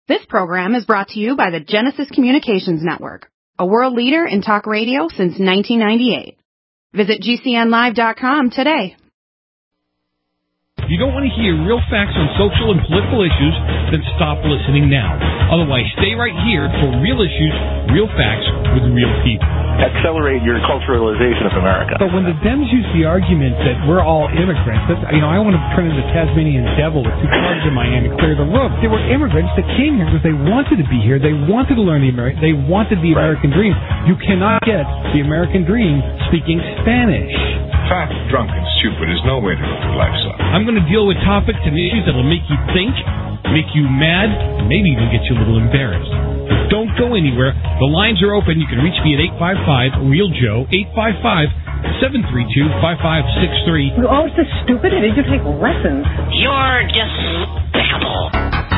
This program is brought to you by the Genesis Communications Network, a world leader in talk radio since 1998. Visit GCNlive.com today. If you don't want to hear real facts on social and political issues, then stop listening now. Otherwise, stay right here for real issues, real facts with real people. Accelerate your culturalization of America. But when the Dems use the argument that we're all immigrants, I want to turn into the Tasmanian devil with two cars in my hand and clear the road. They were immigrants that came here because they wanted to be here. They wanted to learn they wanted the American dream. You cannot get the American dream speaking Spanish. Fat, drunk, and stupid is no way to live your life, son. I'm going to deal with topics and issues that will make you think, make you mad, and maybe even get you a little embarrassed. But don't go anywhere. The lines are open. You can reach me at 855-REAL-JOE, 855-732-5563. Oh, so stupid. I need to take lessons. You're despicable.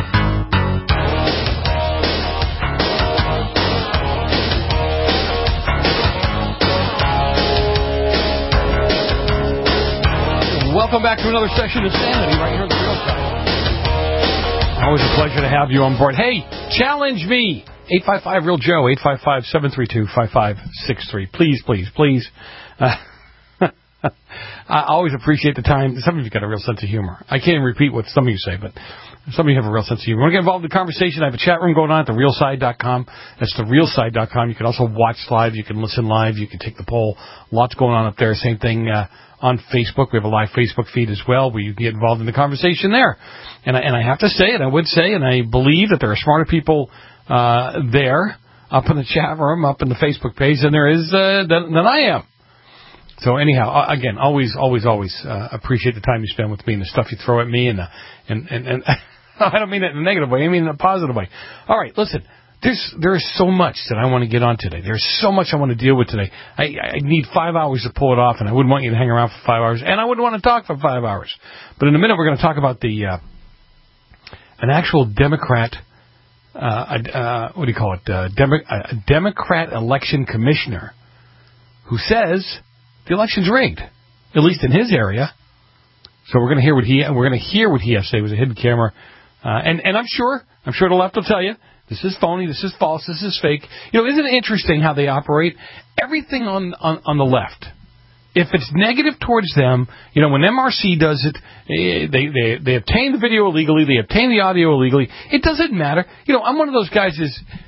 Welcome back to another session of Sanity right here on The Real Side. Always a pleasure to have you on board. Hey, challenge me. 855-REAL-JOE, 855-732-5563. Please, please, please. I always appreciate the time. Some of you got a real sense of humor. I can't even repeat what some of you say, but some of you have a real sense of humor. Want to get involved in the conversation? I have a chat room going on at therealside.com. That's therealside.com. You can also watch live. You can listen live. You can take the poll. Lots going on up there. Same thing on Facebook. We have a live Facebook feed as well where you can get involved in the conversation there. And I have to say, and I would say, and I believe that there are smarter people there up in the chat room, up in the Facebook page than there is than I am. So anyhow, again, always appreciate the time you spend with me and the stuff you throw at me and I don't mean it in a negative way. I mean it in a positive way. All right, listen. There is so much that I want to get on today. There's so much I want to deal with today. I need 5 hours to pull it off, and I wouldn't want you to hang around for 5 hours, and I wouldn't want to talk for 5 hours. But in a minute, we're going to talk about an actual Democrat. What do you call it? A Democrat election commissioner who says the election's rigged, at least in his area. So we're going to hear what he has to say. It was a hidden camera, and I'm sure the left will tell you. This is phony, this is false, this is fake. Isn't it interesting how they operate? Everything on the left, if it's negative towards them, when MRC does it, they obtain the video illegally, they obtain the audio illegally. It doesn't matter. I'm one of those guys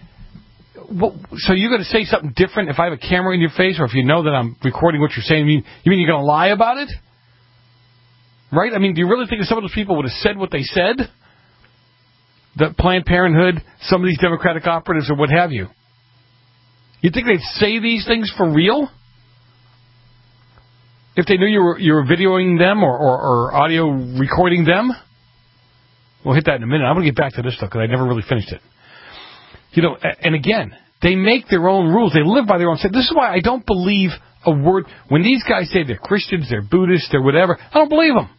so you're going to say something different if I have a camera in your face or if you know that I'm recording what you're saying? You mean you're going to lie about it? Right? I mean, do you really think that some of those people would have said what they said? That Planned Parenthood, some of these Democratic operatives or what have you. You think they'd say these things for real? If they knew you were videoing them or audio recording them? We'll hit that in a minute. I'm going to get back to this stuff because I never really finished it. And again, they make their own rules. They live by their own. This is why I don't believe a word. When these guys say they're Christians, they're Buddhists, they're whatever, I don't believe them.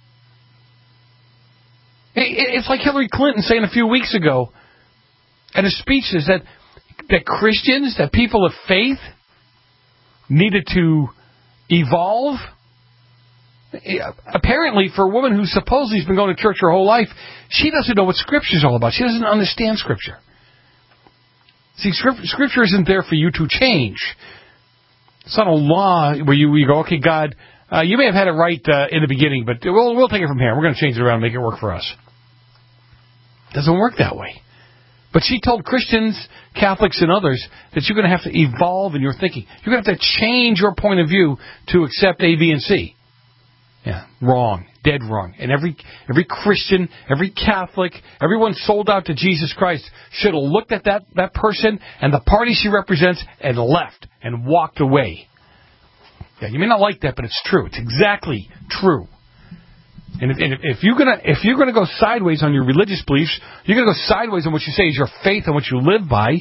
It's like Hillary Clinton saying a few weeks ago at a speech that Christians, that people of faith, needed to evolve. Apparently, for a woman who supposedly has been going to church her whole life, she doesn't know what Scripture is all about. She doesn't understand Scripture. See, Scripture isn't there for you to change. It's not a law where you go, okay, God, you may have had it right in the beginning, but we'll take it from here. We're going to change it around and make it work for us. It doesn't work that way. But she told Christians, Catholics, and others that you're going to have to evolve in your thinking. You're going to have to change your point of view to accept A, B, and C. Yeah, wrong. Dead wrong. And every Christian, every Catholic, everyone sold out to Jesus Christ should have looked at that person and the party she represents and left and walked away. Yeah, you may not like that, but it's true. It's exactly true. And if you're gonna go sideways on your religious beliefs, you're gonna go sideways on what you say is your faith and what you live by.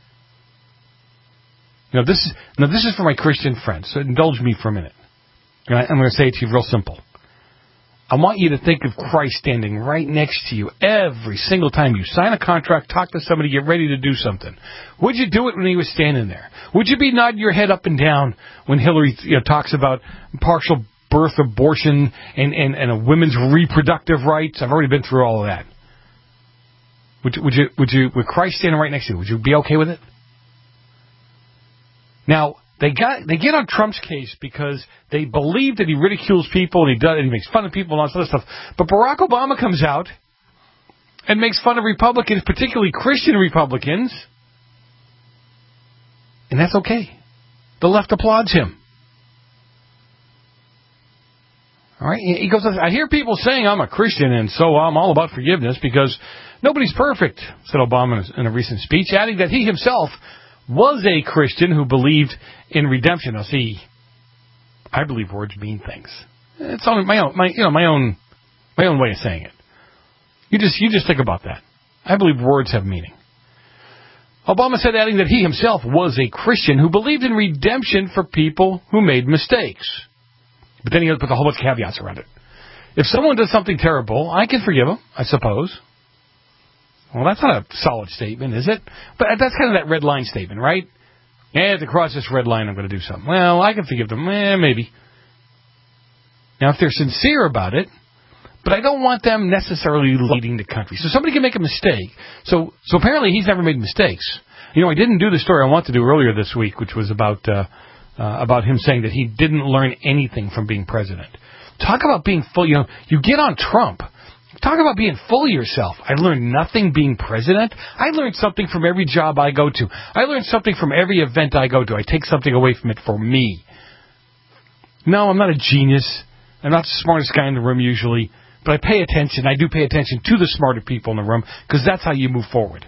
This is for my Christian friends. So indulge me for a minute. And I'm going to say it to you real simple. I want you to think of Christ standing right next to you every single time you sign a contract, talk to somebody, get ready to do something. Would you do it when he was standing there? Would you be nodding your head up and down when Hillary talks about partial birth abortion and a women's reproductive rights? I've already been through all of that. Would you, with Christ standing right next to you, would you be okay with it? Now, they get on Trump's case because they believe that he ridicules people and he makes fun of people and all this other stuff. But Barack Obama comes out and makes fun of Republicans, particularly Christian Republicans, and that's okay. The left applauds him. All right, he goes, I hear people saying I'm a Christian and so I'm all about forgiveness because nobody's perfect, said Obama in a recent speech, adding that he himself was a Christian who believed in redemption. Now, see, I believe words mean things. It's only my own way of saying it. You just think about that. I believe words have meaning. Obama said, adding that he himself was a Christian who believed in redemption for people who made mistakes. But then he put a whole bunch of caveats around it. If someone does something terrible, I can forgive them, I suppose. Well, that's not a solid statement, is it? But that's kind of that red line statement, right? Yeah, to cross this red line, I'm going to do something. Well, I can forgive them. Maybe. Now, if they're sincere about it, but I don't want them necessarily leading the country. So somebody can make a mistake. So apparently he's never made mistakes. You know, I didn't do the story I wanted to do earlier this week, which was about him saying that he didn't learn anything from being president. Talk about being full. You know, you get on Trump. Talk about being full of yourself. I learned nothing being president. I learned something from every job I go to. I learned something from every event I go to. I take something away from it for me. No, I'm not a genius. I'm not the smartest guy in the room usually. But I pay attention. I do pay attention to the smarter people in the room because that's how you move forward.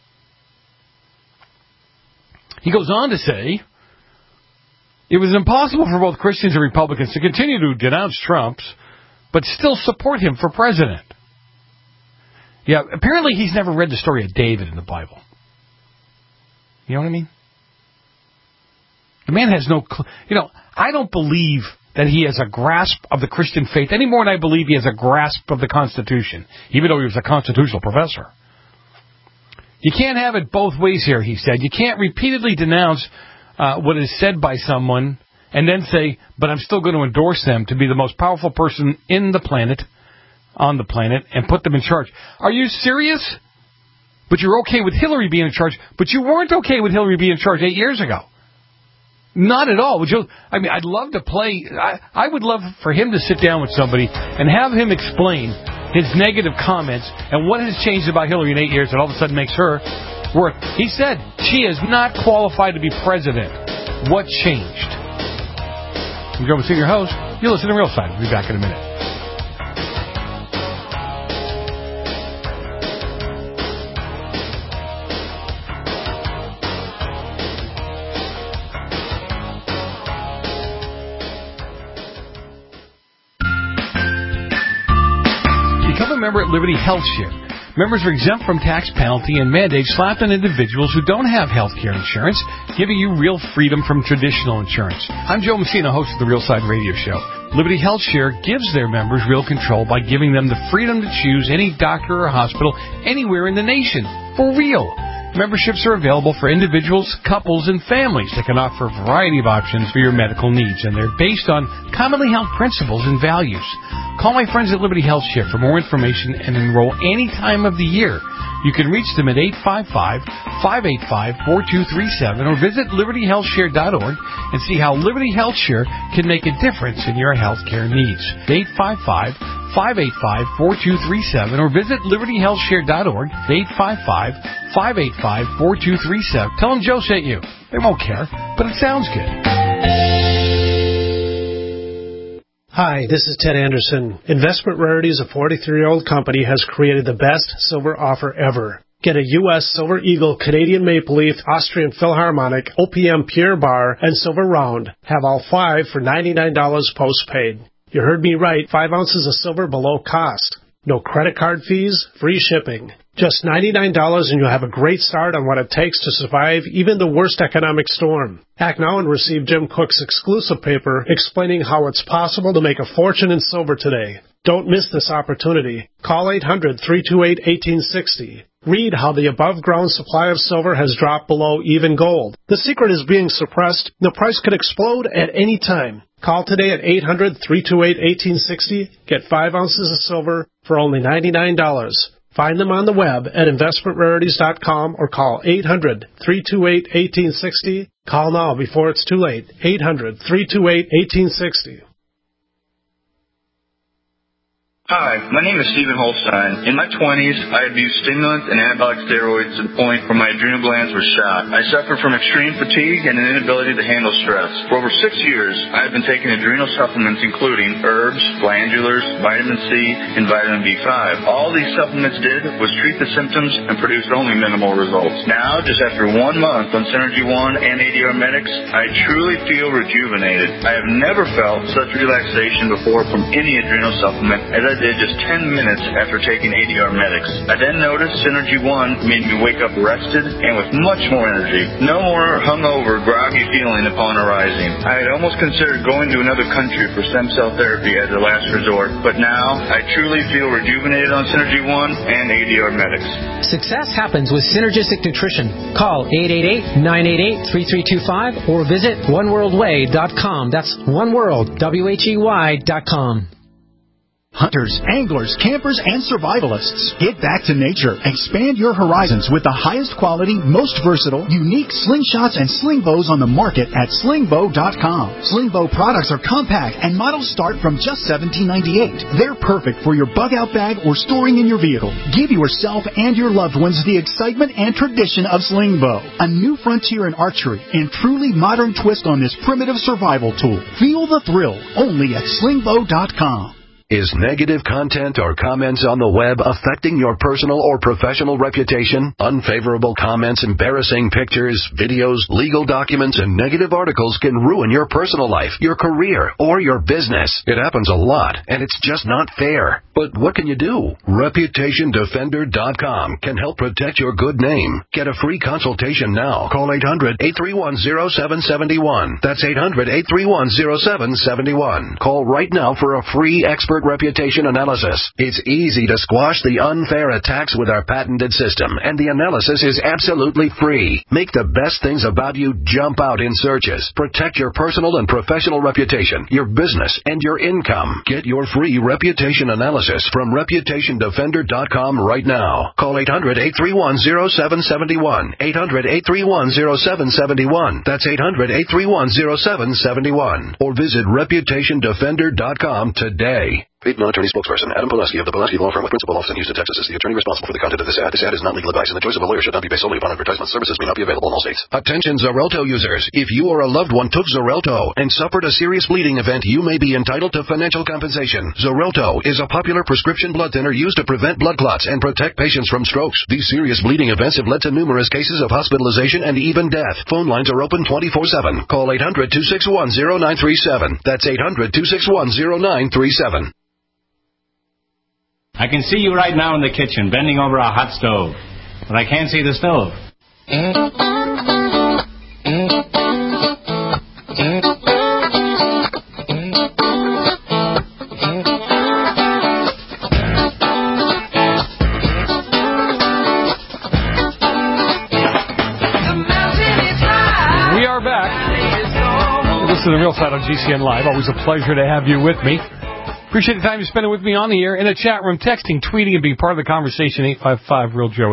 He goes on to say, it was impossible for both Christians and Republicans to continue to denounce Trump, but still support him for president. Yeah, apparently he's never read the story of David in the Bible. You know what I mean? The man has no clue. You know, I don't believe that he has a grasp of the Christian faith any more than I believe he has a grasp of the Constitution, even though he was a constitutional professor. You can't have it both ways here, he said. You can't repeatedly denounce what is said by someone and then say, but I'm still going to endorse them to be the most powerful person on the planet, and put them in charge. Are you serious? But you're okay with Hillary being in charge, but you weren't okay with Hillary being in charge 8 years ago. Not at all. Would you? I mean, I'd love to play. I would love for him to sit down with somebody and have him explain his negative comments and what has changed about Hillary in 8 years that all of a sudden makes her work. He said she is not qualified to be president. What changed? I'm Joe Messina, your host. You'll listen to Real Side. We'll be back in a minute. Member at Liberty Health Share. Members are exempt from tax penalty and mandates slapped on individuals who don't have health care insurance, giving you real freedom from traditional insurance. I'm Joe Messina, host of the Real Side Radio Show. Liberty Health Share gives their members real control by giving them the freedom to choose any doctor or hospital anywhere in the nation. For real. Memberships are available for individuals, couples, and families that can offer a variety of options for your medical needs, and they're based on commonly held principles and values. Call my friends at Liberty Health Share for more information and enroll any time of the year. You can reach them at 855-585-4237 or visit libertyhealthshare.org and see how Liberty Health Share can make a difference in your health care needs. 855-585-4237 or visit libertyhealthshare.org. 855-585-4237. Tell them Joe sent you. They won't care, but it sounds good. Hi, this is Ted Anderson. Investment Rarities, a 43-year-old company, has created the best silver offer ever. Get a U.S. Silver Eagle, Canadian Maple Leaf, Austrian Philharmonic, OPM Pure Bar, and Silver Round. Have all 5 for $99 postpaid. You heard me right, 5 ounces of silver below cost. No credit card fees, free shipping. Just $99 and you'll have a great start on what it takes to survive even the worst economic storm. Act now and receive Jim Cook's exclusive paper explaining how it's possible to make a fortune in silver today. Don't miss this opportunity. Call 800-328-1860. Read how the above-ground supply of silver has dropped below even gold. The secret is being suppressed. The price could explode at any time. Call today at 800-328-1860. Get 5 ounces of silver for only $99. Find them on the web at investmentrarities.com or call 800-328-1860. Call now before it's too late. 800-328-1860. Hi, my name is Stephen Holstein. In my 20s, I abused stimulants and anabolic steroids to the point where my adrenal glands were shot. I suffered from extreme fatigue and an inability to handle stress. For over 6 years, I have been taking adrenal supplements including herbs, glandulars, vitamin C, and vitamin B5. All these supplements did was treat the symptoms and produced only minimal results. Now, just after 1 month on Synergy One and ADR Medics, I truly feel rejuvenated. I have never felt such relaxation before from any adrenal supplement as I did just 10 minutes after taking ADR Medics. I then noticed Synergy One made me wake up rested and with much more energy. No more hungover, groggy feeling upon arising. I had almost considered going to another country for stem cell therapy as a last resort, but now I truly feel rejuvenated on Synergy One and ADR Medics. Success happens with Synergistic Nutrition. Call 888-988-3325 or visit oneworldway.com. That's oneworld, WHEY.com. Hunters, anglers, campers, and survivalists. Get back to nature. Expand your horizons with the highest quality, most versatile, unique slingshots and sling bows on the market at slingbow.com. Sling bow products are compact and models start from just $17.98. They're perfect for your bug out bag or storing in your vehicle. Give yourself and your loved ones the excitement and tradition of sling bow. A new frontier in archery and truly modern twist on this primitive survival tool. Feel the thrill only at slingbow.com. Is negative content or comments on the web affecting your personal or professional reputation? Unfavorable comments, embarrassing pictures, videos, legal documents, and negative articles can ruin your personal life, your career, or your business. It happens a lot, and it's just not fair. But what can you do? ReputationDefender.com can help protect your good name. Get a free consultation now. Call 800-831-0771. That's 800-831-0771. Call right now for a free expert reputation analysis. It's easy to squash the unfair attacks with our patented system, and the analysis is absolutely free. Make the best things about you jump out in searches. Protect your personal and professional reputation, your business, and your income. Get your free reputation analysis from ReputationDefender.com right now. Call 800-831-0771. 800-831-0771. That's 800-831-0771. Or visit ReputationDefender.com today. Paid non-attorney spokesperson Adam Pulaski of the Pulaski Law Firm with principal office in Houston, Texas, is the attorney responsible for the content of this ad. This ad is not legal advice, and the choice of a lawyer should not be based solely upon advertisement. Services may not be available in all states. Attention Xarelto users. If you or a loved one took Xarelto and suffered a serious bleeding event, you may be entitled to financial compensation. Xarelto is a popular prescription blood thinner used to prevent blood clots and protect patients from strokes. These serious bleeding events have led to numerous cases of hospitalization and even death. Phone lines are open 24/7. Call 800-261-0937. That's 800-261-0937. I can see you right now in the kitchen, bending over a hot stove. But I can't see the stove. We are back. Listen to The Real Side on GCN Live. Always a pleasure to have you with me. Appreciate the time you're spending with me on the air, in the chat room, texting, tweeting, and being part of the conversation. 855-REAL-JOE,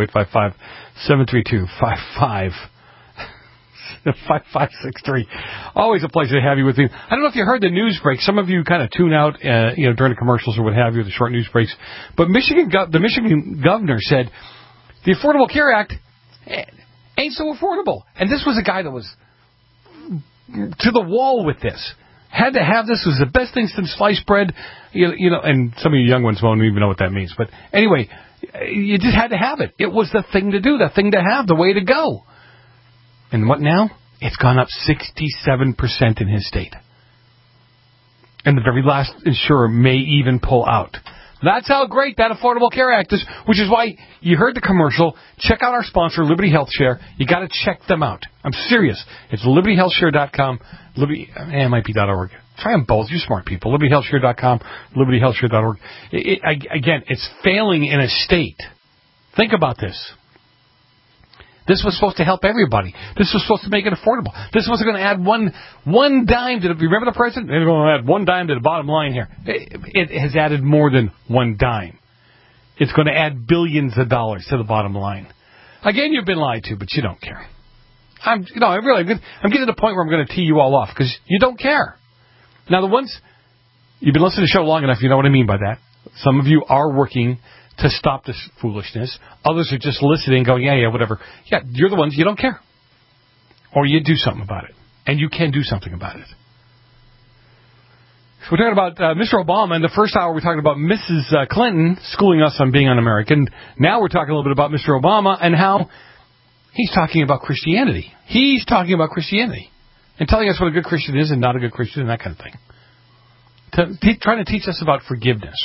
855-732-5563. Always a pleasure to have you with me. I don't know if you heard the news break. Some of you kind of tune out, during the commercials or what have you, the short news breaks. But the Michigan governor said the Affordable Care Act ain't so affordable. And this was a guy that was to the wall with this. Had to have this. It was the best thing since sliced bread, and some of you young ones won't even know what that means. But anyway, you just had to have it. It was the thing to do, the thing to have, the way to go. And what now? It's gone up 67% in his state. And the very last insurer may even pull out. That's how great that Affordable Care Act is, which is why you heard the commercial. Check out our sponsor, Liberty Health Share. You got to check them out. I'm serious. It's libertyhealthshare.com. It might be .org. Try them both. You smart people. libertyhealthshare.com, libertyhealthshare.org. Again, it's failing in a state. Think about this. This was supposed to help everybody. This was supposed to make it affordable. This wasn't going to add one dime to the... Remember the president? They're going to add one dime to the bottom line here. It has added more than one dime. It's going to add billions of dollars to the bottom line. Again, you've been lied to, but you don't care. I'm getting to the point where I'm going to tee you all off because you don't care. Now, the ones you've been listening to the show long enough, you know what I mean by that. Some of you are working to stop this foolishness. Others are just listening, going, yeah, whatever. Yeah, you're the ones you don't care, or you do something about it, and you can do something about it. So we're talking about Mr. Obama. In the first hour, we're talking about Mrs. Clinton schooling us on being un-American. Now we're talking a little bit about Mr. Obama and how he's talking about Christianity. He's talking about Christianity and telling us what a good Christian is and not a good Christian and that kind of thing. Trying to teach us about forgiveness.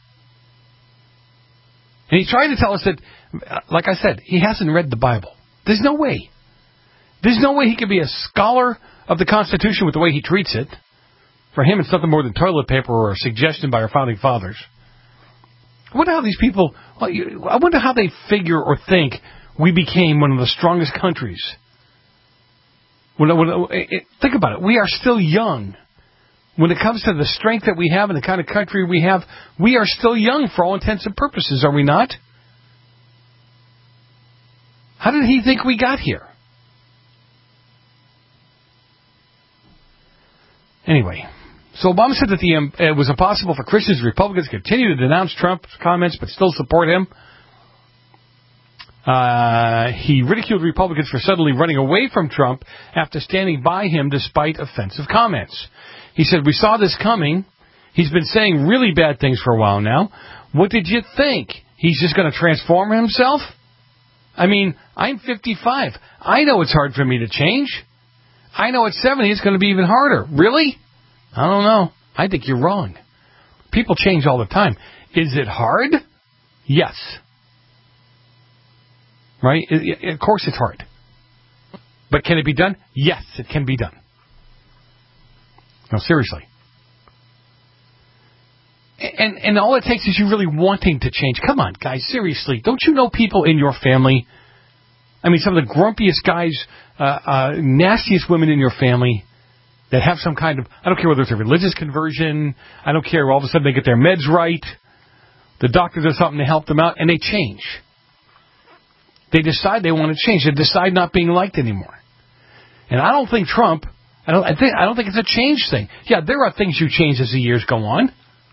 And he's trying to tell us that, like I said, he hasn't read the Bible. There's no way. There's no way he could be a scholar of the Constitution with the way he treats it. For him, it's nothing more than toilet paper or a suggestion by our founding fathers. I wonder how these people, I wonder how they figure or think we became one of the strongest countries. Think about it. We are still young. When it comes to the strength that we have and the kind of country we have, we are still young for all intents and purposes, are we not? How did he think we got here? Anyway, so Obama said that it was impossible for Christians and Republicans to continue to denounce Trump's comments but still support him. He ridiculed Republicans for suddenly running away from Trump after standing by him despite offensive comments. He said, we saw this coming. He's been saying really bad things for a while now. What did you think? He's just going to transform himself? I mean, I'm 55. I know it's hard for me to change. I know at 70 it's going to be even harder. Really? I don't know. I think you're wrong. People change all the time. Is it hard? Yes. Right? Of course it's hard. But can it be done? Yes, it can be done. No, seriously. And all it takes is you really wanting to change. Come on, guys, seriously. Don't you know people in your family? I mean, some of the grumpiest guys, nastiest women in your family that have some kind of, I don't care whether it's a religious conversion, I don't care, all of a sudden they get their meds right, the doctor does something to help them out, and they change. They decide they want to change. They decide not being liked anymore. And I don't think Trump, I don't think it's a change thing. Yeah, there are things you change as the years go on.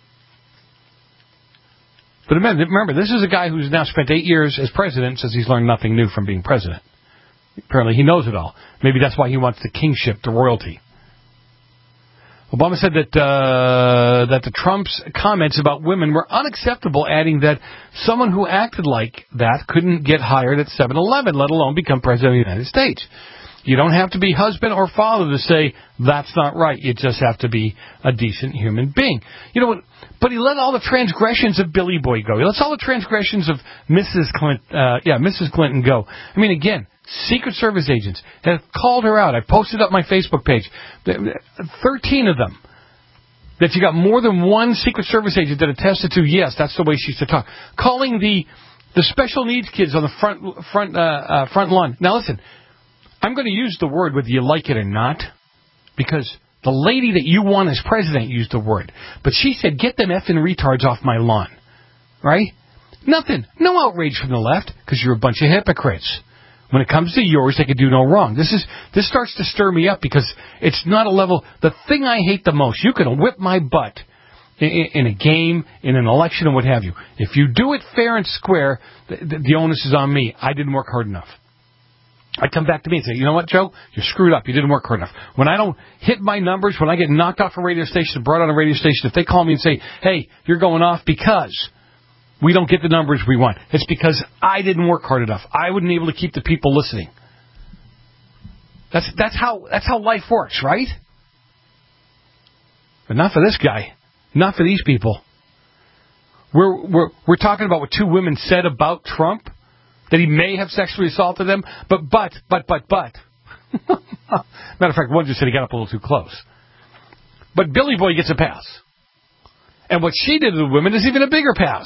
But remember, this is a guy who's now spent 8 years as president, says he's learned nothing new from being president. Apparently he knows it all. Maybe that's why he wants the kingship, the royalty. Obama said that the Trump's comments about women were unacceptable, adding that someone who acted like that couldn't get hired at 7-Eleven, let alone become president of the United States. You don't have to be husband or father to say that's not right. You just have to be a decent human being. You know what? But he let all the transgressions of Billy Boy go. He lets all the transgressions of Mrs. Clinton go. I mean, again, Secret Service agents have called her out. I posted up my Facebook page. 13 of them. That you got more than one Secret Service agent that attested to, yes, that's the way she used to talk. Calling the special needs kids on the front lawn. Now listen, I'm going to use the word whether you like it or not, because the lady that you want as president used the word. But she said, get them effing retards off my lawn. Right? Nothing. No outrage from the left, because you're a bunch of hypocrites. When it comes to yours, they could do no wrong. This starts to stir me up because it's not a level. The thing I hate the most, you can whip my butt in a game, in an election, and what have you. If you do it fair and square, the onus is on me. I didn't work hard enough. I come back to me and say, you know what, Joe? You're screwed up. You didn't work hard enough. When I don't hit my numbers, when I get knocked off a radio station and brought on a radio station, if they call me and say, hey, you're going off because we don't get the numbers we want, it's because I didn't work hard enough. I wasn't able to keep the people listening. That's how life works, right? But not for this guy. Not for these people. We're talking about what two women said about Trump, that he may have sexually assaulted them, but. Matter of fact, one just said he got up a little too close. But Billy Boy gets a pass. And what she did to the women is even a bigger pass.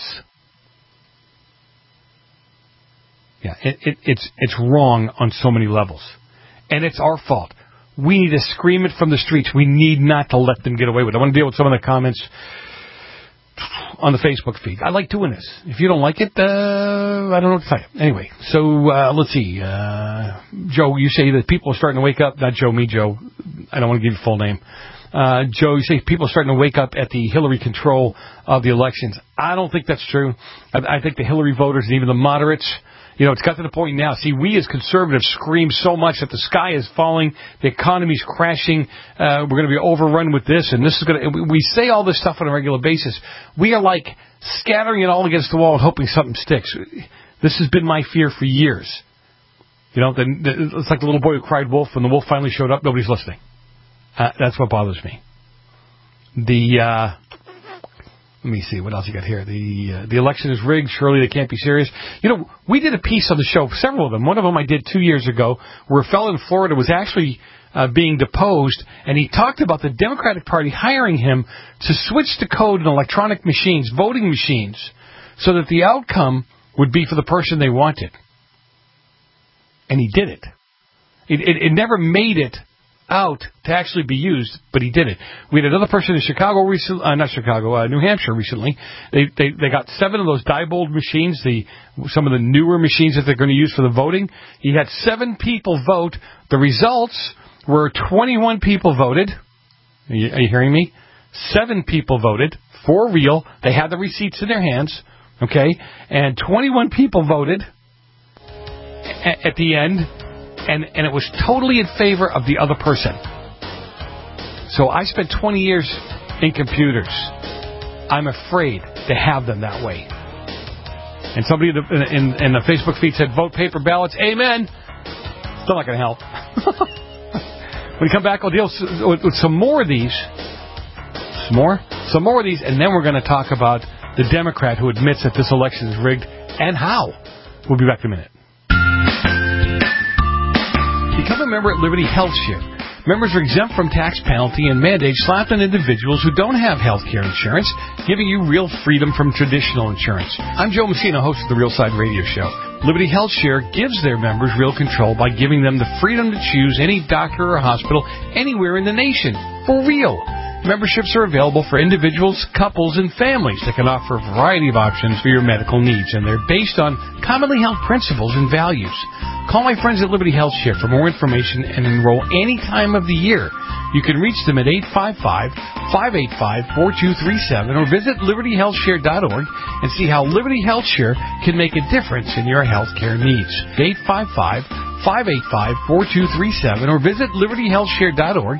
Yeah, it's wrong on so many levels. And it's our fault. We need to scream it from the streets. We need not to let them get away with it. I want to deal with some of the comments on the Facebook feed. I like doing this. If you don't like it, I don't know what to tell you. Anyway, so let's see. Joe, you say that people are starting to wake up. Not Joe, me, Joe. I don't want to give you full name. Joe, you say people are starting to wake up at the Hillary control of the elections. I don't think that's true. I think the Hillary voters and even the moderates, it's got to the point now. See, we as conservatives scream so much that the sky is falling, the economy's crashing, we're going to be overrun with this, and this is going to. We say all this stuff on a regular basis. We are like scattering it all against the wall and hoping something sticks. This has been my fear for years. It's like the little boy who cried wolf. When the wolf finally showed up, nobody's listening. That's what bothers me. Let me see, what else you got here? The election is rigged. Surely they can't be serious. We did a piece on the show, several of them. One of them I did 2 years ago, where a fellow in Florida was actually being deposed, and he talked about the Democratic Party hiring him to switch the code in electronic machines, voting machines, so that the outcome would be for the person they wanted. And he did it. It never made it out to actually be used, but he did it. We had another person in Chicago recently, New Hampshire recently. They got 7 of those Diebold machines, some of the newer machines that they're going to use for the voting. He had 7 people vote. The results were 21 people voted. Are you hearing me? 7 people voted for real. They had the receipts in their hands, okay? And 21 people voted at the end. And it was totally in favor of the other person. So I spent 20 years in computers. I'm afraid to have them that way. And somebody in the Facebook feed said, vote paper ballots. Amen. Still not going to help. When we come back, we'll deal with some more of these. Some more of these, and then we're going to talk about the Democrat who admits that this election is rigged and how. We'll be back in a minute. Become a member at Liberty HealthShare. Members are exempt from tax penalty and mandates slapped on individuals who don't have health care insurance, giving you real freedom from traditional insurance. I'm Joe Messina, host of the Real Side Radio Show. Liberty HealthShare gives their members real control by giving them the freedom to choose any doctor or hospital anywhere in the nation. For real. Memberships are available for individuals, couples, and families that can offer a variety of options for your medical needs, and they're based on commonly held principles and values. Call my friends at Liberty HealthShare for more information and enroll any time of the year. You can reach them at 855-585-4237 or visit libertyhealthshare.org and see how Liberty HealthShare can make a difference in your health care needs. 855-585-4237 or visit libertyhealthshare.org.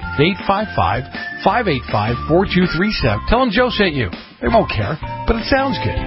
855-585-4237. Tell them Joe sent you. They won't care, but it sounds good.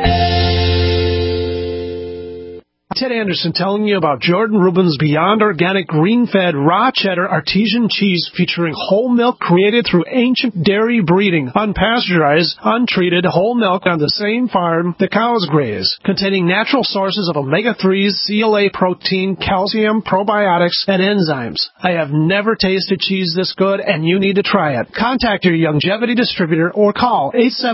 Ted Anderson telling you about Jordan Rubin's Beyond Organic Green-Fed Raw Cheddar Artesian Cheese featuring whole milk created through ancient dairy breeding, unpasteurized, untreated whole milk on the same farm the cows graze, containing natural sources of omega-3s, CLA protein, calcium, probiotics, and enzymes. I have never tasted cheese this good, and you need to try it. Contact your Youngevity distributor or call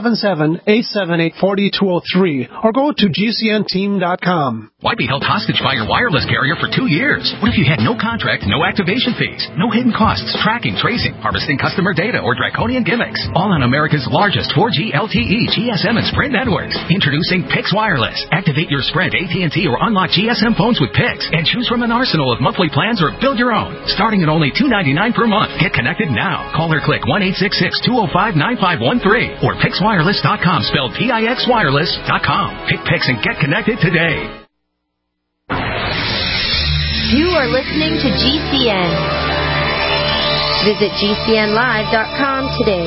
877-878-4203 or go to GCNteam.com. Why be held hostage by your wireless carrier for 2 years? What if you had no contract, no activation fees, no hidden costs, tracking, tracing, harvesting customer data, or draconian gimmicks? All on America's largest 4G LTE, GSM, and Sprint networks. Introducing Pix Wireless. Activate your Sprint, AT&T, or unlock GSM phones with Pix and choose from an arsenal of monthly plans or build your own. Starting at only $2.99 per month. Get connected now. Call or click 1-866-205-9513 or PixWireless.com, spelled PIXWireless.com. Pick Pix and get connected today. You are listening to GCN. Visit GCNlive.com today.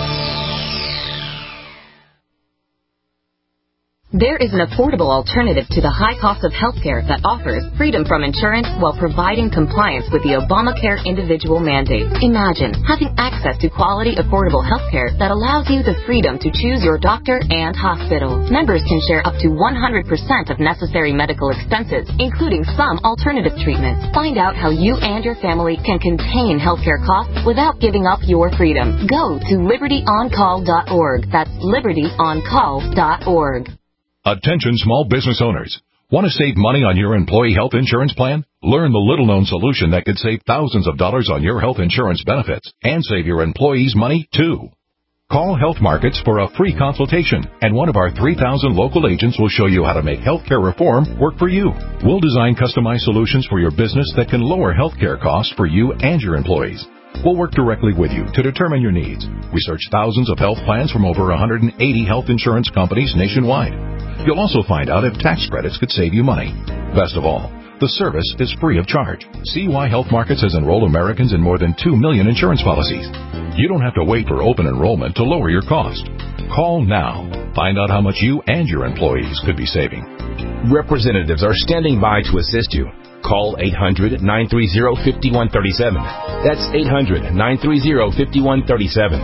There is an affordable alternative to the high cost of healthcare that offers freedom from insurance while providing compliance with the Obamacare individual mandate. Imagine having access to quality, affordable healthcare that allows you the freedom to choose your doctor and hospital. Members can share up to 100% of necessary medical expenses, including some alternative treatments. Find out how you and your family can contain healthcare costs without giving up your freedom. Go to libertyoncall.org. That's libertyoncall.org. Attention small business owners. Want to save money on your employee health insurance plan? Learn the little-known solution that could save thousands of dollars on your health insurance benefits and save your employees money, too. Call Health Markets for a free consultation, and one of our 3,000 local agents will show you how to make healthcare reform work for you. We'll design customized solutions for your business that can lower healthcare costs for you and your employees. We'll work directly with you to determine your needs. Research thousands of health plans from over 180 health insurance companies nationwide. You'll also find out if tax credits could save you money. Best of all, the service is free of charge. See why Health Markets has enrolled Americans in more than 2 million insurance policies. You don't have to wait for open enrollment to lower your cost. Call now. Find out how much you and your employees could be saving. Representatives are standing by to assist you. Call 800-930-5137. That's 800-930-5137.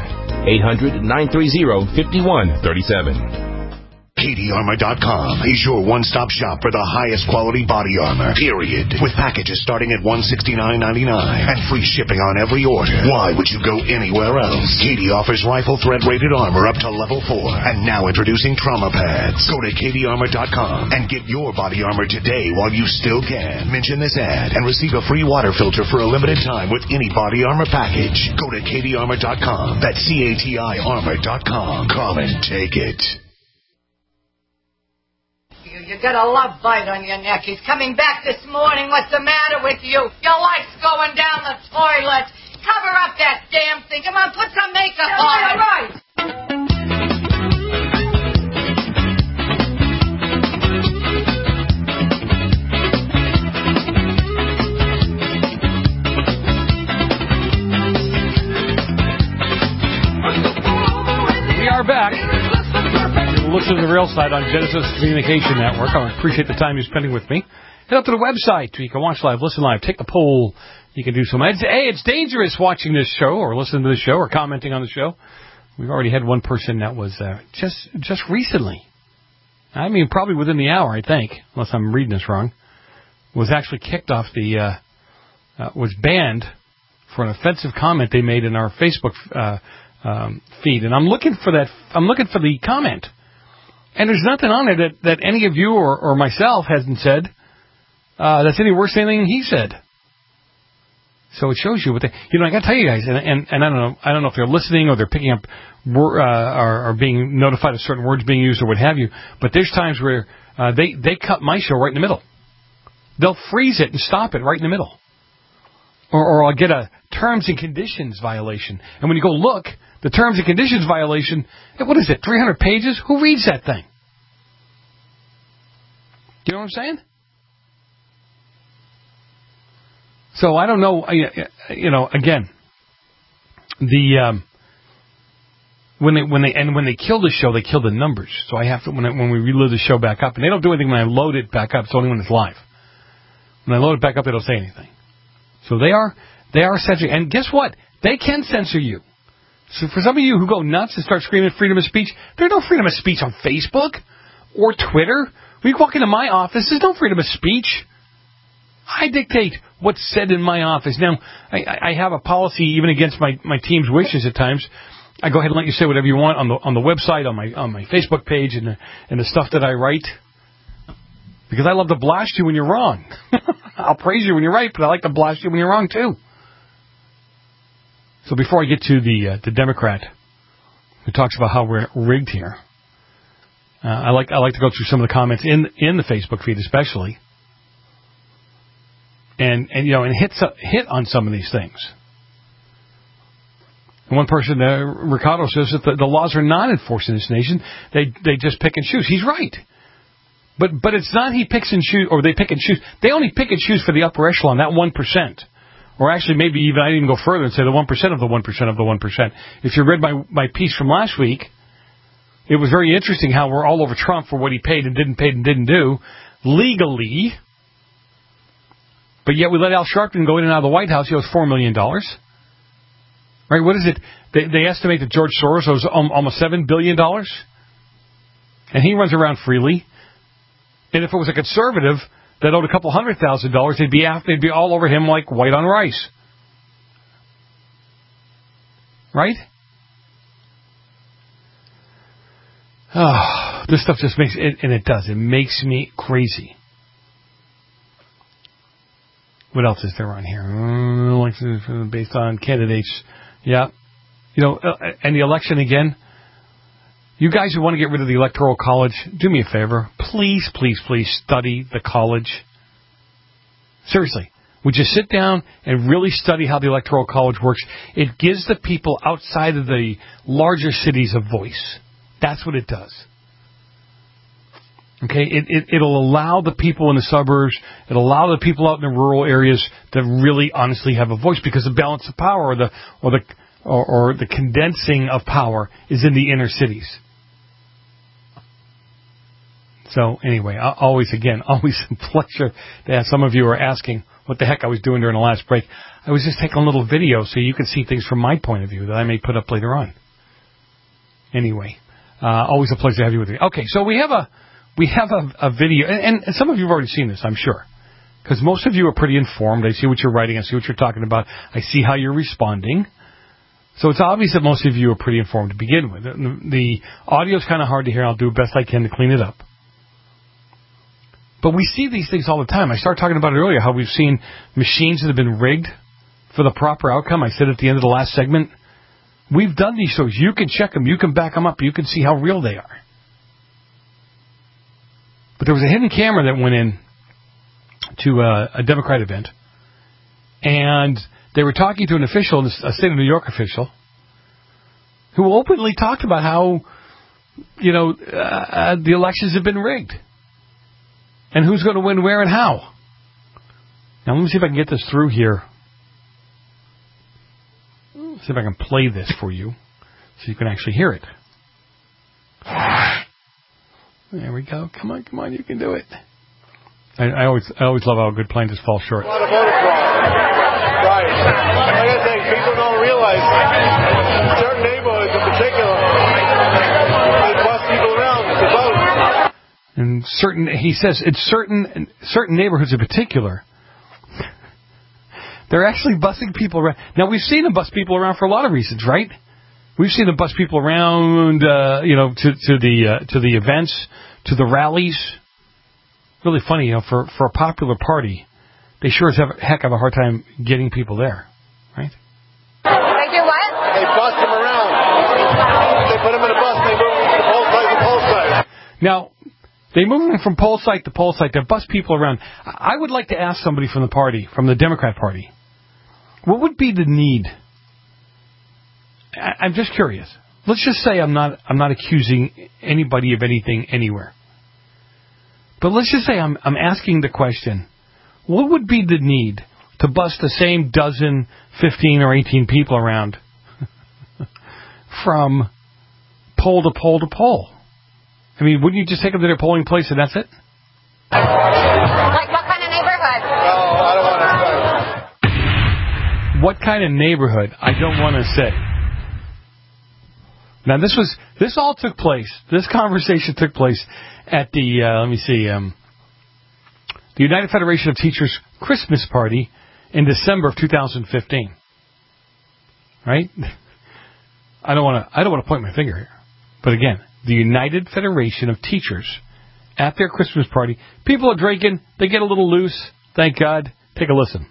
800-930-5137. KDArmor.com is your one-stop shop for the highest quality body armor, period. With packages starting at $169.99 and free shipping on every order. Why would you go anywhere else? KD offers rifle threat-rated armor up to level 4. And now introducing trauma pads. Go to KDArmor.com and get your body armor today while you still can. Mention this ad and receive a free water filter for a limited time with any body armor package. Go to KDArmor.com. That's CATI armor.com. Call and take it. You got a love bite on your neck. He's coming back this morning. What's the matter with you? Your wife's going down the toilet. Cover up that damn thing. Come on, put some makeup on. All right. We are back. Listen to the Real Side on Genesis Communication Network. I appreciate the time you're spending with me. Head up to the website. You can watch live, listen live, take the poll. You can do so. It's dangerous watching this show or listening to the show or commenting on the show. We've already had one person that was just recently. I mean, probably within the hour, I think, unless I'm reading this wrong, was actually kicked off was banned for an offensive comment they made in our Facebook feed. And I'm looking for that. I'm looking for the comment. And there's nothing on it that any of you or myself hasn't said that's any worse than anything he said. So it shows you what I got to tell you guys, and I don't know if they're listening or they're picking up or being notified of certain words being used or what have you. But there's times where they cut my show right in the middle. They'll freeze it and stop it right in the middle, or I'll get a terms and conditions violation. And when you go look. The terms and conditions violation, what is it, 300 pages? Who reads that thing? Do you know what I'm saying? So I don't know, again, when they kill the show, they kill the numbers. So I have to, when we reload the show back up, and they don't do anything when I load it back up, it's only when it's live. When I load it back up, they don't say anything. So they are censoring, and guess what? They can censor you. So for some of you who go nuts and start screaming freedom of speech, there's no freedom of speech on Facebook or Twitter. When you walk into my office, there's no freedom of speech. I dictate what's said in my office. Now, I have a policy even against my team's wishes at times. I go ahead and let you say whatever you want on the website, on my Facebook page, and the stuff that I write. Because I love to blast you when you're wrong. I'll praise you when you're right, but I like to blast you when you're wrong too. So before I get to the Democrat who talks about how we're rigged here, I like to go through some of the comments in the Facebook feed especially, and hit on some of these things. And one person, Ricardo, says that the laws are not enforced in this nation. They just pick and choose. He's right. But it's not he picks and choose, or they pick and choose. They only pick and choose for the upper echelon, that 1%. Or actually, maybe even I didn't even go further and say the 1% of the 1% of the 1%. If you read my piece from last week, it was very interesting how we're all over Trump for what he paid and didn't do legally. But yet we let Al Sharpton go in and out of the White House. He owes $4 million. Right? What is it? They estimate that George Soros owes almost $7 billion. And he runs around freely. And if it was a conservative that owed a couple $100,000, they'd be all over him like white on rice. Right? Oh, this stuff just makes it, and it does. It makes me crazy. What else is there on here? Based on candidates. Yeah. And the election again. You guys who want to get rid of the Electoral College, do me a favor. Please, please, please study the college. Seriously. Would you sit down and really study how the Electoral College works? It gives the people outside of the larger cities a voice. That's what it does. Okay, it'll allow the people in the suburbs, it'll allow the people out in the rural areas to really honestly have a voice, because the balance of power or the condensing of power is in the inner cities. So anyway, always a pleasure to have some of you are asking what the heck I was doing during the last break. I was just taking a little video so you can see things from my point of view that I may put up later on. Anyway, always a pleasure to have you with me. Okay, so we have a video, and some of you have already seen this, I'm sure, because most of you are pretty informed. I see what you're writing, I see what you're talking about, I see how you're responding. So it's obvious that most of you are pretty informed to begin with. The audio is kind of hard to hear. I'll do the best I can to clean it up. But we see these things all the time. I started talking about it earlier, how we've seen machines that have been rigged for the proper outcome. I said at the end of the last segment, we've done these shows. You can check them. You can back them up. You can see how real they are. But there was a hidden camera that went in to a Democrat event, and they were talking to an official, a state of New York official, who openly talked about how, the elections have been rigged. And who's going to win where and how. Now, let me see if I can get this through here. See if I can play this for you so you can actually hear it. There we go. Come on, you can do it. I always love how good plane just falls short. A lot of voter fraud. Right. Like I say, people don't realize certain neighborhoods in particular, they bust people around to vote. And he says, in certain neighborhoods in particular, they're actually busing people around. Now, we've seen them bust people around for a lot of reasons, right? We've seen them bust people around, to the events, to the rallies. Really funny, for a popular party, they sure as heck have a hard time getting people there, right? They do what? They bust them around. They put them in a bus, they move them from pole site to pole site. Now, they move them from pole site to pole site. They bust people around. I would like to ask somebody from the party, from the Democrat Party, what would be the need? I'm just curious. Let's just say I'm not accusing anybody of anything anywhere. But let's just say I'm asking the question, what would be the need to bust the same dozen, 15 or 18 people around from pole to pole to pole? I mean, wouldn't you just take them to their polling place and that's it? Like what kind of neighborhood? Oh, I don't want to say. What kind of neighborhood? I don't want to say. Now, this all took place, this conversation took place at the, the United Federation of Teachers Christmas party in December of 2015. Right? I don't want to point my finger here. But again, the United Federation of Teachers at their Christmas party, people are drinking, they get a little loose, thank God. Take a listen.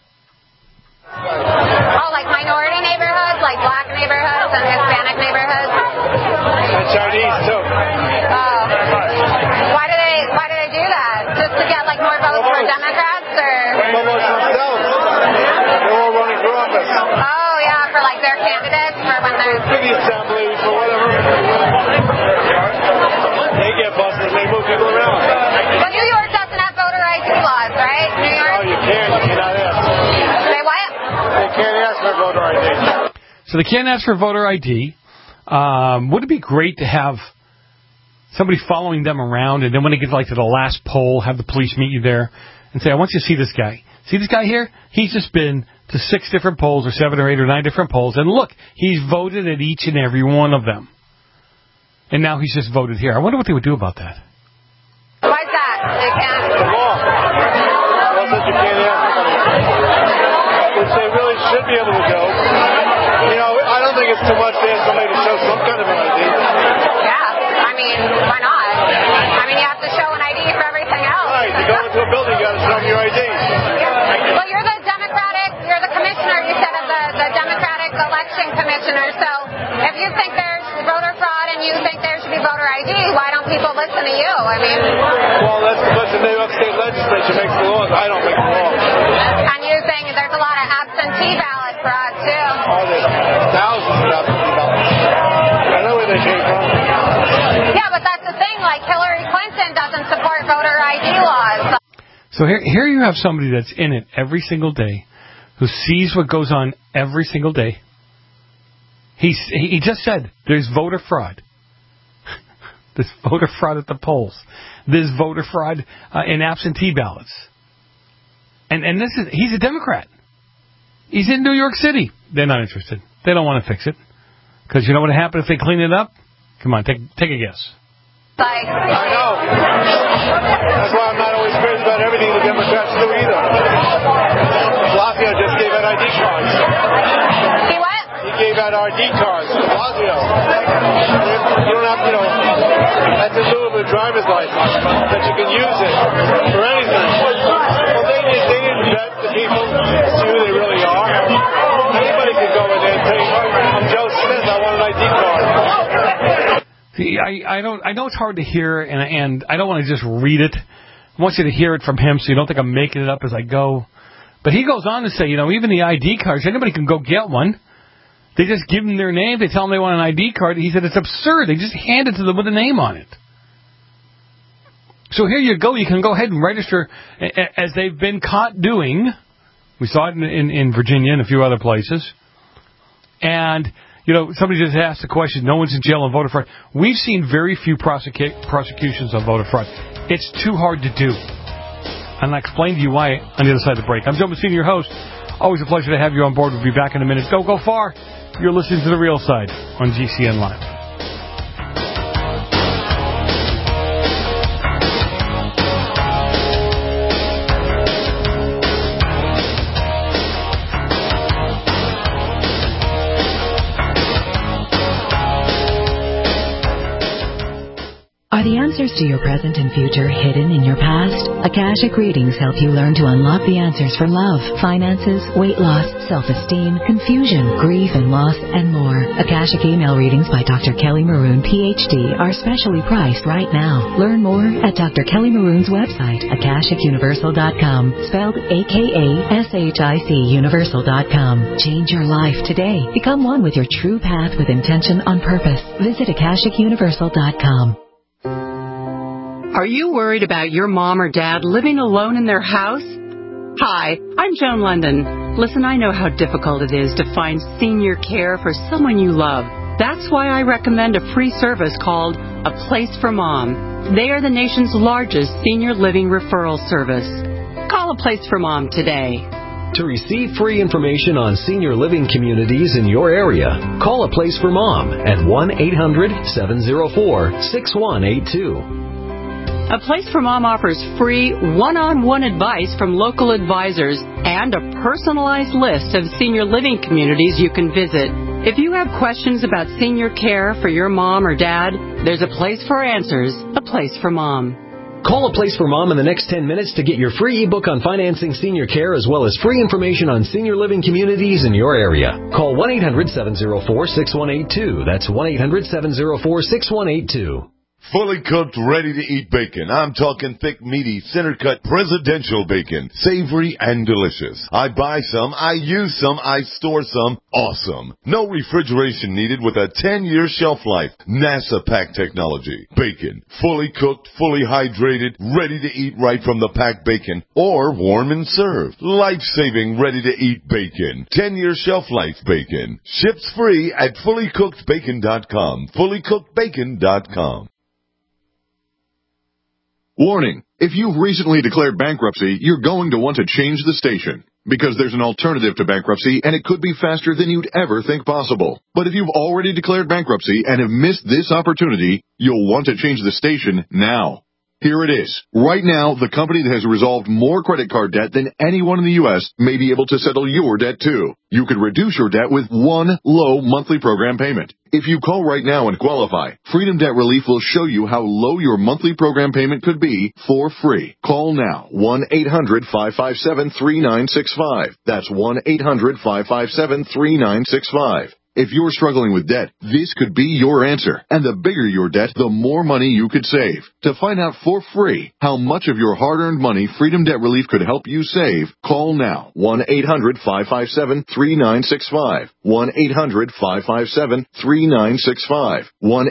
Oh, like minority neighborhoods, like black neighborhoods and Hispanic neighborhoods? And Chinese, too. Oh. Why do they do that? Just to get, like, more votes for Democrats, or? More votes for themselves. They're all running for office. Oh, yeah, for, like, their candidates, for when they're... City assemblies, or whatever. They get busted, they move people around. But New York doesn't have voter ID laws, right? New York? Oh, you can't. You cannot ask. Say what? They can't ask for voter ID. So they can't ask for voter ID. Would it be great to have somebody following them around, and then when they get to the last poll, have the police meet you there and say, I want you to see this guy. See this guy here? He's just been to 6 different polls, or 7 or 8 or 9 different polls, and look, he's voted at each and every one of them. And now he's just voted here. I wonder what they would do about that. Why is that? They can't. The law. The law says you can't ask somebody. Which they really should be able to do. I don't think it's too much to ask somebody to show some kind of an ID. Yeah. I mean, why not? I mean, you have to show an ID for everything else. Right. You go into a building, you got to show them your ID. Yeah. Well, you're the commissioner, you said, of the Democratic election commissioner, so I mean... Well, that's because the New York State Legislature makes the laws. I don't make the laws. And you're saying there's a lot of absentee ballot fraud, too. Oh, there's thousands of absentee ballots. I know where they came from. Yeah, but that's the thing. Like, Hillary Clinton doesn't support voter ID laws. So here you have somebody that's in it every single day, who sees what goes on every single day. He just said there's voter fraud. There's voter fraud at the polls. There's voter fraud in absentee ballots. And he's a Democrat. He's in New York City. They're not interested. They don't want to fix it. Because you know what would happen if they clean it up? Come on, take a guess. I know. That's why I'm not always crazy about everything the Democrats do either. Blasio just gave out ID cards. He what? He gave out ID cards. Blasio. You don't have, that's a little bit of driver's license, that you can use it for anything. Well, they didn't vet the people to see who they really are. Anybody can go in there and say, I'm Joe Smith, I want an ID card. See, I know it's hard to hear, and I don't want to just read it. I want you to hear it from him so you don't think I'm making it up as I go. But he goes on to say, even the ID cards, anybody can go get one. They just give them their name. They tell them they want an ID card. He said it's absurd. They just hand it to them with a name on it. So here you go. You can go ahead and register as they've been caught doing. We saw it in Virginia and a few other places. And... somebody just asked the question, no one's in jail on voter fraud. We've seen very few prosecutions on voter fraud. It's too hard to do. And I'll explain to you why on the other side of the break. I'm Joe Messina, your host. Always a pleasure to have you on board. We'll be back in a minute. Don't go far. You're listening to The Real Side on GCN Live. Are the answers to your present and future hidden in your past? Akashic Readings help you learn to unlock the answers for love, finances, weight loss, self-esteem, confusion, grief and loss, and more. Akashic Email Readings by Dr. Kelly Maroon, Ph.D. are specially priced right now. Learn more at Dr. Kelly Maroon's website, AkashicUniversal.com, spelled AKASHIC Universal.com. Change your life today. Become one with your true path with intention on purpose. Visit AkashicUniversal.com. Are you worried about your mom or dad living alone in their house? Hi, I'm Joan London. Listen, I know how difficult it is to find senior care for someone you love. That's why I recommend a free service called A Place for Mom. They are the nation's largest senior living referral service. Call A Place for Mom today. To receive free information on senior living communities in your area, call A Place for Mom at 1-800-704-6182. A Place for Mom offers free one-on-one advice from local advisors and a personalized list of senior living communities you can visit. If you have questions about senior care for your mom or dad, there's a place for answers, A Place for Mom. Call A Place for Mom in the next 10 minutes to get your free ebook on financing senior care as well as free information on senior living communities in your area. Call 1-800-704-6182. That's 1-800-704-6182. Fully cooked, ready-to-eat bacon. I'm talking thick, meaty, center-cut, presidential bacon. Savory and delicious. I buy some, I use some, I store some. Awesome. No refrigeration needed with a 10-year shelf life. NASA pack technology. Bacon. Fully cooked, fully hydrated, ready to eat right from the packed bacon. Or warm and served. Life-saving, ready-to-eat bacon. 10-year shelf life bacon. Ships free at fullycookedbacon.com. Fullycookedbacon.com. Warning, if you've recently declared bankruptcy, you're going to want to change the station. Because there's an alternative to bankruptcy, and it could be faster than you'd ever think possible. But if you've already declared bankruptcy and have missed this opportunity, you'll want to change the station now. Here it is. Right now, the company that has resolved more credit card debt than anyone in the U.S. may be able to settle your debt too. You could reduce your debt with one low monthly program payment. If you call right now and qualify, Freedom Debt Relief will show you how low your monthly program payment could be for free. Call now. 1-800-557-3965. That's 1-800-557-3965. If you're struggling with debt, this could be your answer. And the bigger your debt, the more money you could save. To find out for free how much of your hard-earned money Freedom Debt Relief could help you save, call now. 1-800-557-3965. 1-800-557-3965.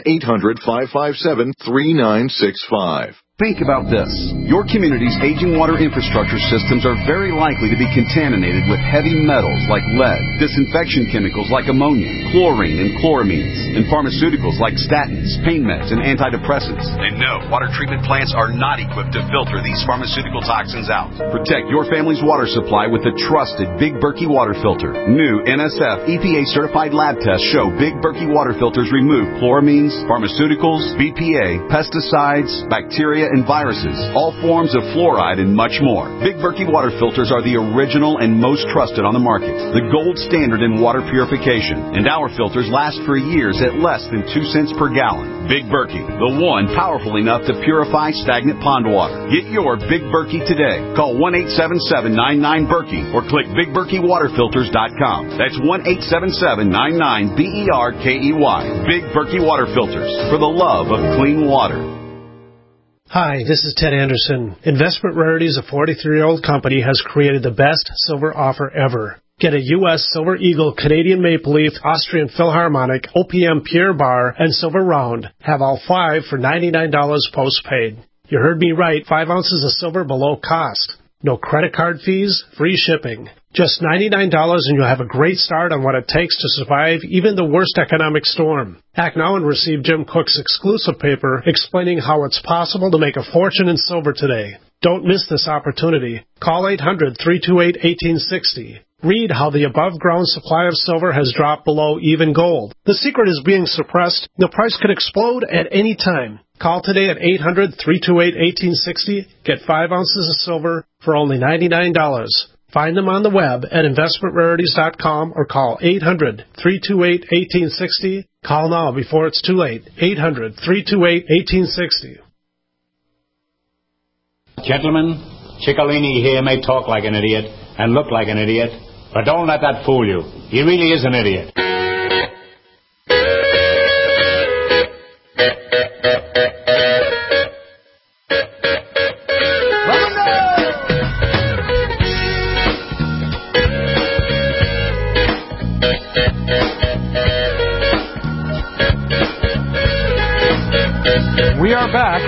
1-800-557-3965. Think about this. Your community's aging water infrastructure systems are very likely to be contaminated with heavy metals like lead, disinfection chemicals like ammonia, chlorine and chloramines, and pharmaceuticals like statins, pain meds, and antidepressants. And no, water treatment plants are not equipped to filter these pharmaceutical toxins out. Protect your family's water supply with the trusted Big Berkey water filter. New NSF EPA-certified lab tests show Big Berkey water filters remove chloramines, pharmaceuticals, BPA, pesticides, bacteria, and viruses, all forms of fluoride, and much more. Big Berkey water filters are the original and most trusted on the market, the gold standard in water purification, and our filters last for years at less than 2 cents per gallon. Big Berkey, the one powerful enough to purify stagnant pond water. Get your Big Berkey today. Call 1-877-99-BERKEY or click BigBerkeyWaterFilters.com. That's 1-877-99-BERKEY. Big Berkey Water Filters, for the love of clean water. Hi, this is Ted Anderson. Investment Rarities, a 43-year-old company, has created the best silver offer ever. Get a U.S. Silver Eagle, Canadian Maple Leaf, Austrian Philharmonic, OPM Pierre Bar, and Silver Round. Have all 5 for $99 postpaid. You heard me right, 5 ounces of silver below cost. No credit card fees, free shipping. Just $99 and you'll have a great start on what it takes to survive even the worst economic storm. Act now and receive Jim Cook's exclusive paper explaining how it's possible to make a fortune in silver today. Don't miss this opportunity. Call 800-328-1860. Read how the above-ground supply of silver has dropped below even gold. The secret is being suppressed. The price could explode at any time. Call today at 800-328-1860. Get 5 ounces of silver for only $99. Find them on the web at investmentrarities.com or call 800-328-1860. Call now before it's too late. 800-328-1860. Gentlemen, Ciccolini here may talk like an idiot and look like an idiot, but don't let that fool you. He really is an idiot. We are back.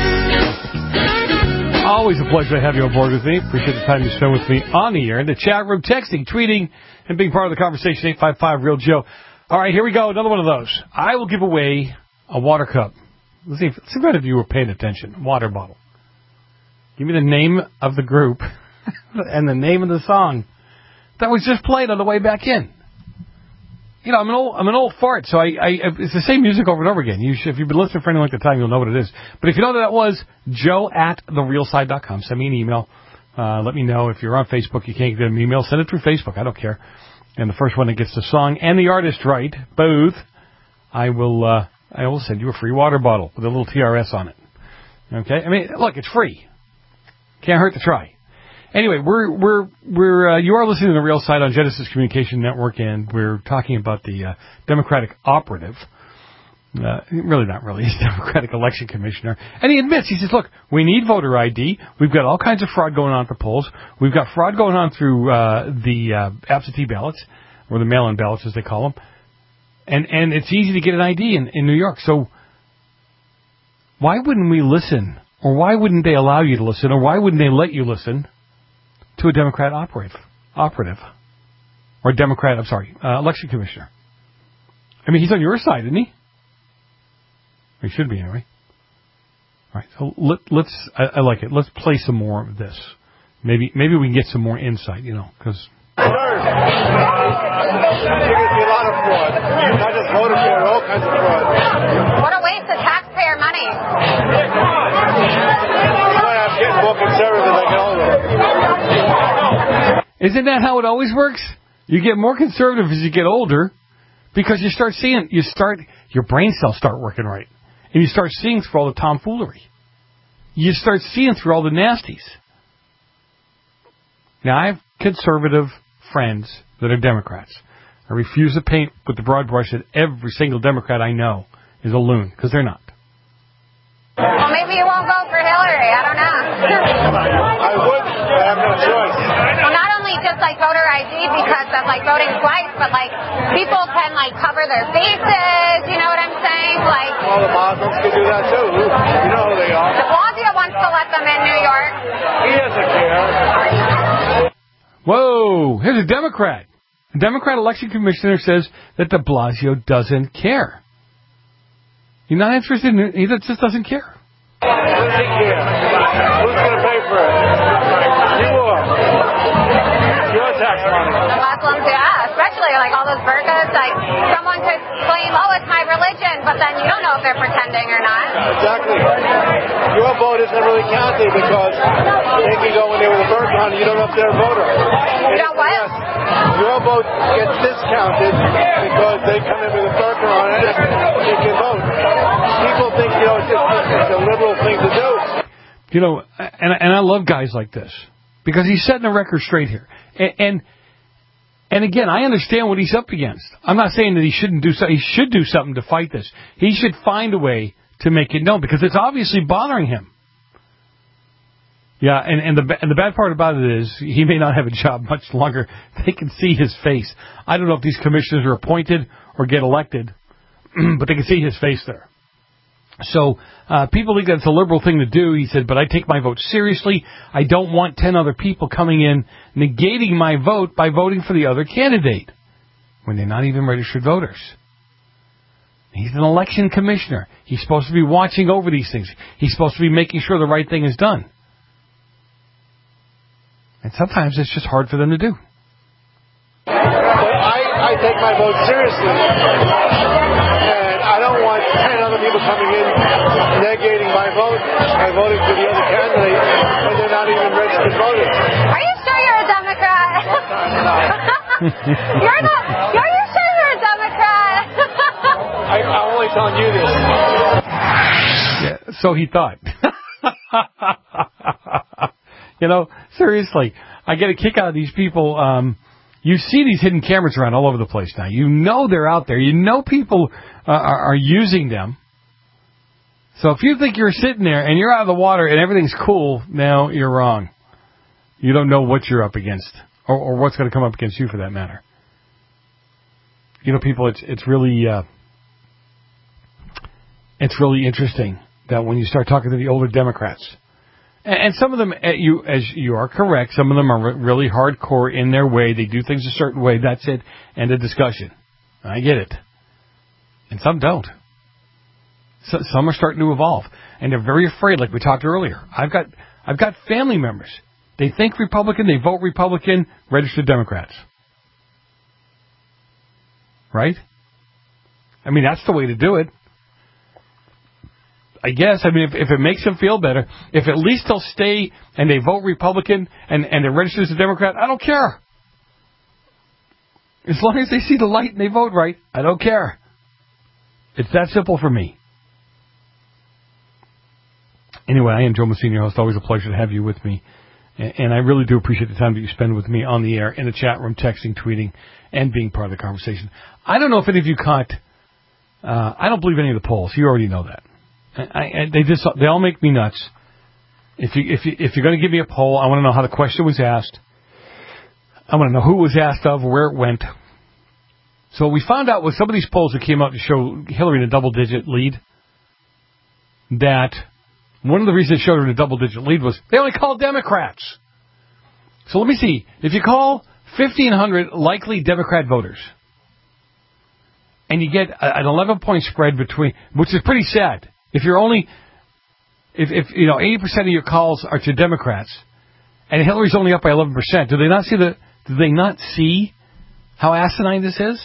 Always a pleasure to have you on board with me. Appreciate the time you spend with me on the air. In the chat room, texting, tweeting, and being part of the conversation, 855-REAL-JOE. All right, here we go. Another one of those. I will give away a water cup. Let's see if you were paying attention. Water bottle. Give me the name of the group and the name of the song that was just played on the way back in. You know, I'm an old fart, so it's the same music over and over again. If you've been listening for any length of time, you'll know what it is. But if you know what that was, joe@therealside.com. Send me an email. Let me know. If you're on Facebook, you can't get an email. Send it through Facebook. I don't care. And the first one that gets the song and the artist right, both, I will send you a free water bottle with a little TRS on it. Okay? I mean, look, it's free. Can't hurt to try. Anyway, you are listening to The Real Side on Genesis Communication Network, and we're talking about the Democratic operative. Really not really. He's Democratic election commissioner. And he admits, he says, look, we need voter ID. We've got all kinds of fraud going on at the polls. We've got fraud going on through the absentee ballots, or the mail-in ballots as they call them. And it's easy to get an ID in New York. So why wouldn't we listen? Or why wouldn't they allow you to listen? Or why wouldn't they let you listen to a Democrat operative, or election commissioner? I mean, he's on your side, isn't he? He should be, anyway. All right, so let's. I like it. Let's play some more of this. Maybe we can get some more insight, because. You can see a lot of fraud. Not just voter fraud, all kinds of fraud. What a waste of taxpayer money. I'm getting more conservative as I get older. Isn't that how it always works? You get more conservative as you get older because you start seeing, your brain cells start working right. And you start seeing through all the tomfoolery. You start seeing through all the nasties. Now, I have conservative friends that are Democrats. I refuse to paint with the broad brush that every single Democrat I know is a loon, because they're not. Well, maybe you won't vote for Hillary. I don't know. I would, but I have no choice. Well, not only just like voter ID because of like voting twice, but like people can like cover their faces. You know what I'm saying? Like all the Muslims can do that too. You know who they are. De Blasio wants to let them in New York. He doesn't care. Whoa! Here's a Democrat. The Democrat election commissioner says that de Blasio doesn't care. You're not interested in it. He just doesn't care. Who does he care? Who's going to pay for it? You are. Your tax money. The Muslims, yeah. Especially like all those burqas. Like someone could claim, oh, it's my religion, but then you don't know if they're pretending or not. Exactly. Your vote isn't really counted because they can go in there with a burqa on and you don't know if they're a voter. You know what? Your vote gets discounted because they come in with a burqa on it and they can vote. People think, it's a liberal thing to do. And I love guys like this because he's setting the record straight here. And again, I understand what he's up against. I'm not saying that he shouldn't do something. He should do something to fight this. He should find a way to make it known because it's obviously bothering him. Yeah, and the bad part about it is he may not have a job much longer. They can see his face. I don't know if these commissioners are appointed or get elected, but they can see his face there. So people think that's a liberal thing to do. He said, but I take my vote seriously. I don't want 10 other people coming in negating my vote by voting for the other candidate when they're not even registered voters. He's an election commissioner. He's supposed to be watching over these things. He's supposed to be making sure the right thing is done. And sometimes it's just hard for them to do. But I take my vote seriously. And I don't want 10 other people coming in negating my vote by voting for the other candidate when they're not even registered voters. Are you sure you're a Democrat? Are you sure you're a Democrat? I'm only telling you this. Yeah, so he thought. Seriously, I get a kick out of these people. You see these hidden cameras around all over the place now. You know they're out there. You know people are using them. So if you think you're sitting there and you're out of the water and everything's cool, now you're wrong. You don't know what you're up against or what's going to come up against you for that matter. People, it's really interesting that when you start talking to the older Democrats, and some of them, as you are correct, some of them are really hardcore in their way. They do things a certain way. That's it. End of discussion. I get it. And some don't. So, some are starting to evolve. And they're very afraid, like we talked earlier. I've got family members. They think Republican, they vote Republican, registered Democrats. Right? I mean, that's the way to do it. I guess. I mean, if it makes them feel better, if at least they'll stay and they vote Republican and they're registered as a Democrat, I don't care. As long as they see the light and they vote right, I don't care. It's that simple for me. Anyway, I am Joe Messina, your host. Always a pleasure to have you with me. And I really do appreciate the time that you spend with me on the air, in the chat room, texting, tweeting, and being part of the conversation. I don't know if any of you caught, I don't believe any of the polls. You already know that. They all make me nuts. If you're going to give me a poll, I want to know how the question was asked. I want to know who it was asked of, where it went. So we found out with some of these polls that came out to show Hillary in a double-digit lead, that one of the reasons it showed her in a double-digit lead was they only called Democrats. So let me see. If you call 1,500 likely Democrat voters, and you get an 11-point spread between, which is pretty sad. If you're only, if 80% of your calls are to Democrats, and Hillary's only up by 11%, do they not see how asinine this is?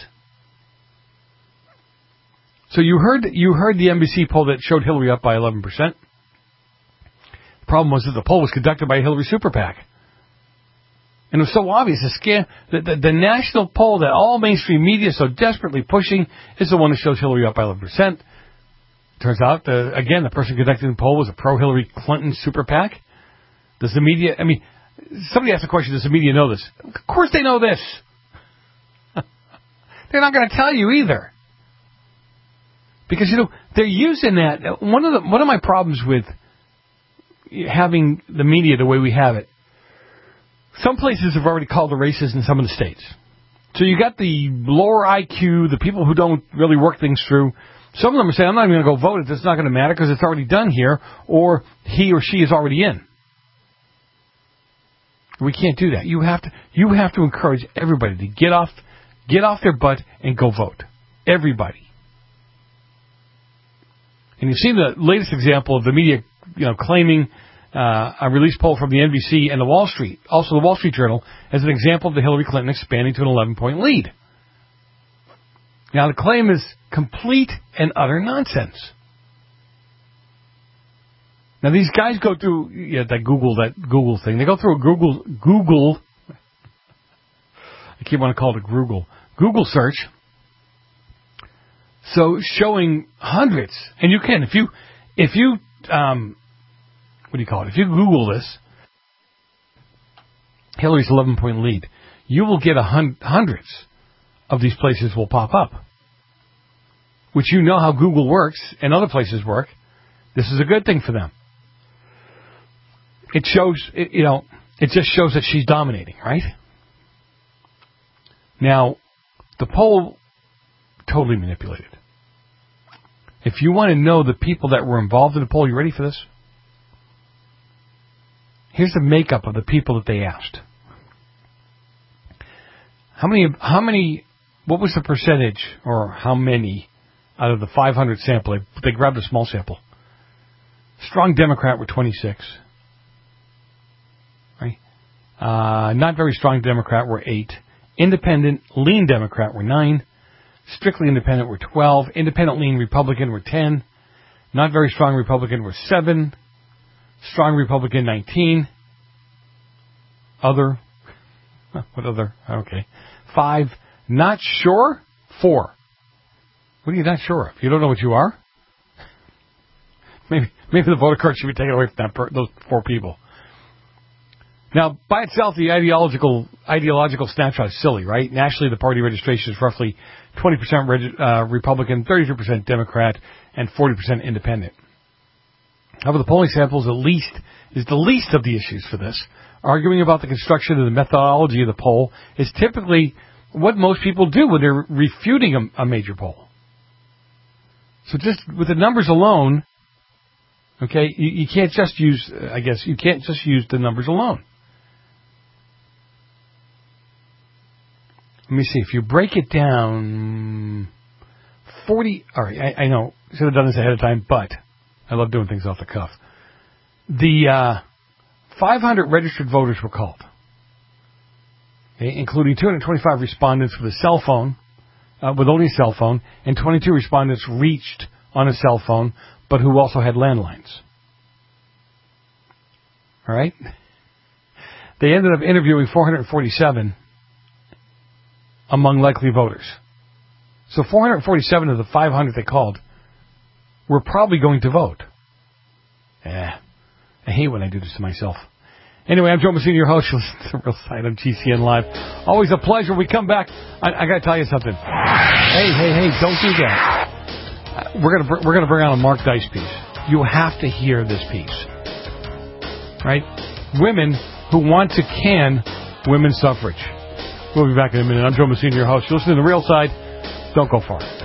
So you heard the NBC poll that showed Hillary up by 11%. The problem was that the poll was conducted by a Hillary super PAC. And it was so obvious, the national poll that all mainstream media is so desperately pushing is the one that shows Hillary up by 11%. Turns out, the person conducting the poll was a pro-Hillary Clinton super PAC. Does the media, somebody asked the question, does the media know this? Of course they know this. They're not going to tell you either. Because, they're using that. One of my problems with having the media the way we have it, some places have already called the races in some of the states. So you got the lower IQ, the people who don't really work things through. Some of them are saying, I'm not even going to go vote. It's not going to matter because it's already done here, or he or she is already in. We can't do that. You have to encourage everybody to get off their butt and go vote. Everybody. And you've seen the latest example of the media, claiming a release poll from the NBC and the Wall Street, also the Wall Street Journal, as an example of the Hillary Clinton expanding to an 11-point lead. Now, the claim is complete and utter nonsense. Now, these guys go through that Google thing. They go through a Google. I keep wanting to call it a Google search. So showing hundreds, and you can if you what do you call it? If you Google this, Hillary's 11-point lead, you will get hundreds of these places will pop up. Which how Google works and other places work. This is a good thing for them. It shows, it just shows that she's dominating, right? Now, the poll, totally manipulated. If you want to know the people that were involved in the poll, you ready for this? Here's the makeup of the people that they asked. How many, what was the percentage, or how many, out of the 500 sample, they grabbed a small sample. Strong Democrat were 26. Right? Not very strong Democrat were 8. Independent, lean Democrat were 9. Strictly independent were 12. Independent, lean Republican were 10. Not very strong Republican were 7. Strong Republican, 19. Other. What other? Okay. 5. Not sure? 4. What are you not sure of? You don't know what you are? Maybe the voter card should be taken away from those 4 people. Now, by itself, the ideological snapshot is silly, right? Nationally, the party registration is roughly 20% Republican, 33% Democrat, and 40% Independent. However, the polling sample is the least of the issues for this. Arguing about the construction of the methodology of the poll is typically what most people do when they're refuting a major poll. So just with the numbers alone, okay, you can't just use, you can't just use the numbers alone. Let me see, if you break it down, 40, all right, I know, should have done this ahead of time, but I love doing things off the cuff. The 500 registered voters were called, okay, including 225 respondents with a cell phone, with only a cell phone, and 22 respondents reached on a cell phone, but who also had landlines. All right? They ended up interviewing 447 among likely voters. So 447 of the 500 they called were probably going to vote. I hate when I do this to myself. Anyway, I'm Joe Messina, your host. Listen to The Real Side on GCN Live. Always a pleasure. When we come back, I got to tell you something. Hey, don't do that. We're gonna bring on a Mark Dice piece. You have to hear this piece. Right? Women who want to can women's suffrage. We'll be back in a minute. I'm Joe Messina, your host. You're listening to The Real Side. Don't go far.